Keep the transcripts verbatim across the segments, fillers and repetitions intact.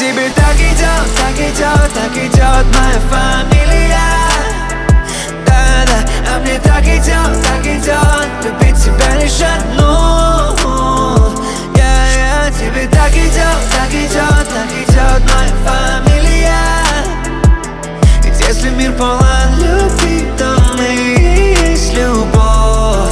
тебе так идет, так идет, так идет моя фамилия. Да-да, а мне так идет, так идет любить тебя лишь одну. Я, я, тебе так идет, так идет, так идет моя фамилия. Ведь если мир полон любви, то мы и есть любовь.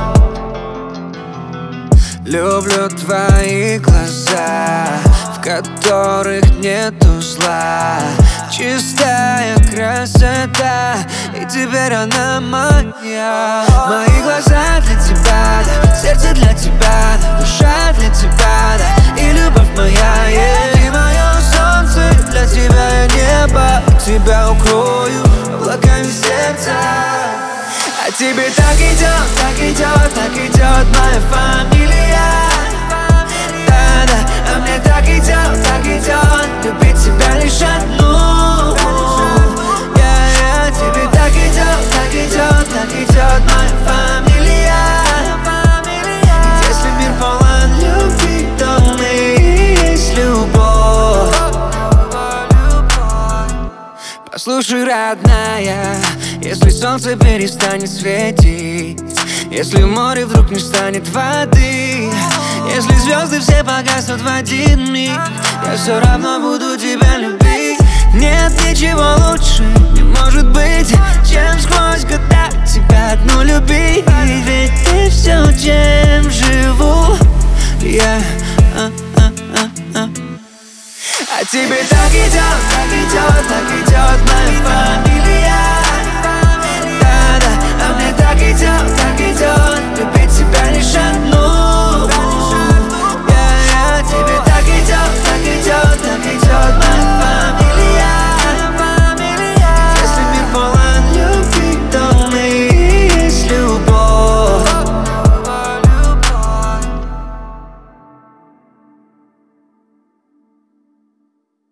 Люблю твои глаза, в которых нету зла. Чистая красота, и теперь она моя. Мои глаза для тебя, да, сердце для тебя, да, душа для тебя, да, и любовь моя, yeah. Ты мое солнце, для тебя я небо, тебя укрою облаками сердца. А тебе так идет, так идет, так идет моя фамилия. Да-да, а мне так идет, так идет любить тебя лишь одну. Я, я, тебе так идет, так идет, так идет моя фамилия. Ведь если мир полон любви, то мы и есть любовь. Послушай, родная, если солнце перестанет светить, если в море вдруг не станет воды, если звезды все погаснут в один миг, я все равно буду тебя любить. Нет ничего лучше, не может быть, чем сквозь года тебя одну любить. Ведь ты все, чем живу я. а, а, а, а. А тебе так идет, так идет, так идет